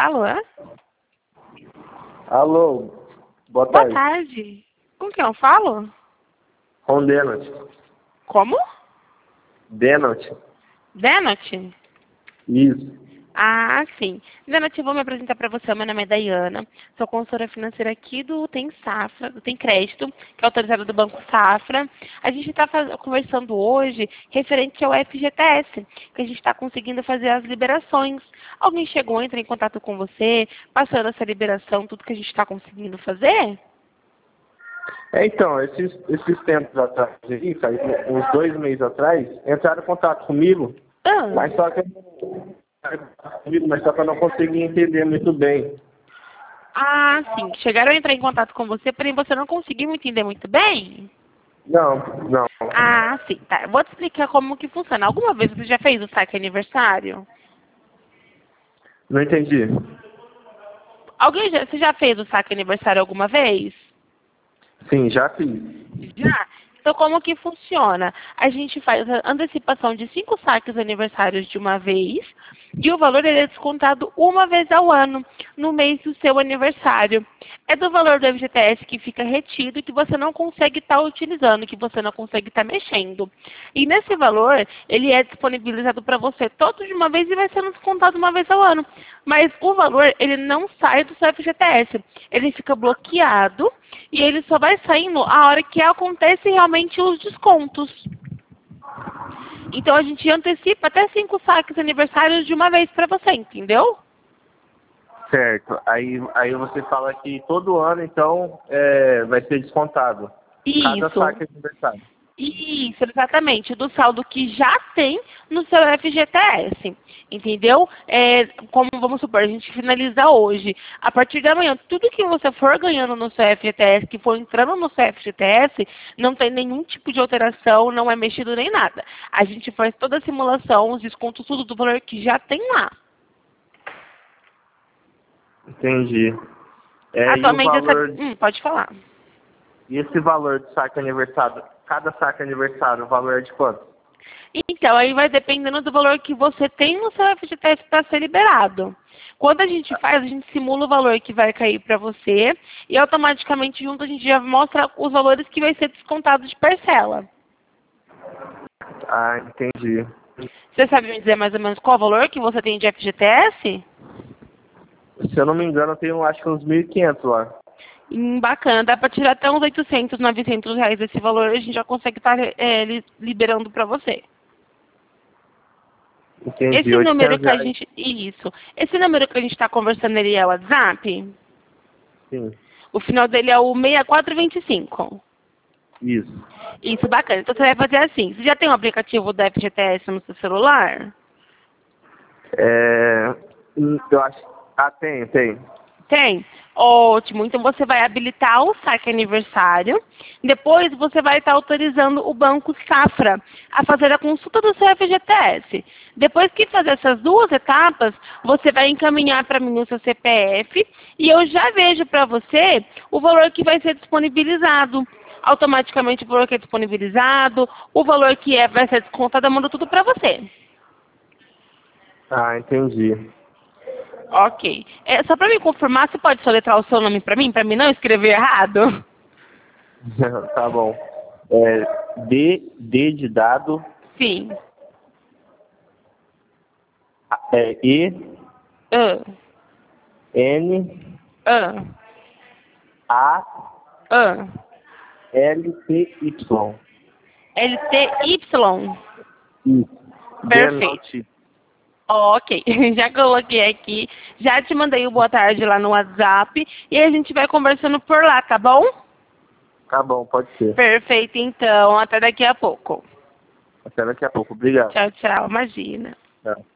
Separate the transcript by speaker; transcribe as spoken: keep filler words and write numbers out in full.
Speaker 1: Alô?
Speaker 2: Alô, boa
Speaker 1: Boa
Speaker 2: tarde.
Speaker 1: tarde. Com quem eu falo?
Speaker 2: Com Denot.
Speaker 1: Como?
Speaker 2: Denot.
Speaker 1: Denot?
Speaker 2: Isso.
Speaker 1: Ah, sim. Denot, eu vou me apresentar para você. Meu nome é Dayana. Sou consultora financeira aqui do Tem Safra, do Tem Crédito, que é autorizado do Banco Safra. A gente está conversando hoje referente ao F G T S, que a gente está conseguindo fazer as liberações. Alguém chegou, entrou em contato com você, passando essa liberação, tudo que a gente está conseguindo fazer?
Speaker 2: É, então, esses, esses tempos atrás, aí, faz uns dois meses atrás, entraram em contato comigo,
Speaker 1: Ah.
Speaker 2: mas só que eu não- comigo, mas só que eu não consegui entender muito bem.
Speaker 1: Ah, sim. Chegaram a entrar em contato com você, porém você não conseguiu entender muito bem?
Speaker 2: Não, não.
Speaker 1: Ah, sim. Tá. Eu vou te explicar como que funciona. Alguma vez você já fez o saque aniversário?
Speaker 2: Não entendi.
Speaker 1: Alguém já, você já fez o saque aniversário alguma vez?
Speaker 2: Sim, já fiz.
Speaker 1: Já? Então, como que funciona? A gente faz a antecipação de cinco saques aniversários de uma vez e o valor ele é descontado uma vez ao ano, no mês do seu aniversário. É do valor do F G T S que fica retido e que você não consegue estar utilizando, que você não consegue estar mexendo. E nesse valor, ele é disponibilizado para você todo de uma vez e vai sendo descontado uma vez ao ano. Mas o valor, ele não sai do seu F G T S. Ele fica bloqueado e ele só vai saindo a hora que acontece realmente os descontos. Então a gente antecipa até cinco saques aniversários de uma vez para você, entendeu?
Speaker 2: Certo. Aí, aí você fala que todo ano, então, é, vai ser descontado. Cada
Speaker 1: Isso.
Speaker 2: saque de aniversário.
Speaker 1: Isso, exatamente, do saldo que já tem no seu F G T S, entendeu? É, como, vamos supor, a gente finaliza hoje. A partir da manhã, tudo que você for ganhando no seu F G T S, que for entrando no seu F G T S, não tem nenhum tipo de alteração, não é mexido nem nada. A gente faz toda a simulação, os descontos, tudo do valor que já tem lá.
Speaker 2: Entendi. É, e o
Speaker 1: Atualmente, essa...
Speaker 2: valor...
Speaker 1: Hum, pode falar.
Speaker 2: E esse valor de saque aniversário, cada saque aniversário, o valor é de quanto?
Speaker 1: Então, aí vai dependendo do valor que você tem no seu F G T S para ser liberado. Quando a gente faz, a gente simula o valor que vai cair para você e automaticamente junto a gente já mostra os valores que vai ser descontado de parcela.
Speaker 2: Ah, entendi.
Speaker 1: Você sabe me dizer mais ou menos qual o valor que você tem de F G T S?
Speaker 2: Se eu não me engano, eu tenho acho que uns mil e quinhentos lá.
Speaker 1: Hum, bacana, dá para tirar até uns oitocentos, novecentos reais desse valor, a gente já consegue estar é, li- liberando para você.
Speaker 2: Entendi,
Speaker 1: Esse número
Speaker 2: oitocentos
Speaker 1: que a
Speaker 2: reais.
Speaker 1: gente... Isso. Esse número que a gente está conversando, ele é o WhatsApp?
Speaker 2: Sim,
Speaker 1: O final dele é o seis quatro dois cinco.
Speaker 2: isso.
Speaker 1: Isso, bacana. Então você vai fazer assim. Você já tem o aplicativo da F G T S no seu celular?
Speaker 2: É, hum, eu acho... Ah, tem, tem.
Speaker 1: Tem? Ótimo. Então você vai habilitar o saque aniversário. Depois você vai estar autorizando o Banco Safra a fazer a consulta do seu F G T S. Depois que fazer essas duas etapas, você vai encaminhar para mim o seu C P F e eu já vejo para você o valor que vai ser disponibilizado. Automaticamente o valor que é disponibilizado, o valor que é, vai ser descontado, eu mando tudo para você.
Speaker 2: Ah, entendi.
Speaker 1: Ok. É, só para me confirmar, você pode soletrar o seu nome para mim, para mim não escrever errado?
Speaker 2: Tá bom. É, D, D de dado,
Speaker 1: Sim.
Speaker 2: é, E,
Speaker 1: Ah,
Speaker 2: N,
Speaker 1: ah,
Speaker 2: A,
Speaker 1: ah.
Speaker 2: L, T, Y.
Speaker 1: L T Y.
Speaker 2: Isso.
Speaker 1: Perfeito.
Speaker 2: Denot.
Speaker 1: Ok, já coloquei aqui, já te mandei o boa tarde lá no WhatsApp e a gente vai conversando por lá, tá bom?
Speaker 2: Tá bom, pode ser.
Speaker 1: Perfeito, então, até daqui a pouco.
Speaker 2: Até daqui a pouco. Obrigado.
Speaker 1: Tchau, tchau, imagina.
Speaker 2: Tchau.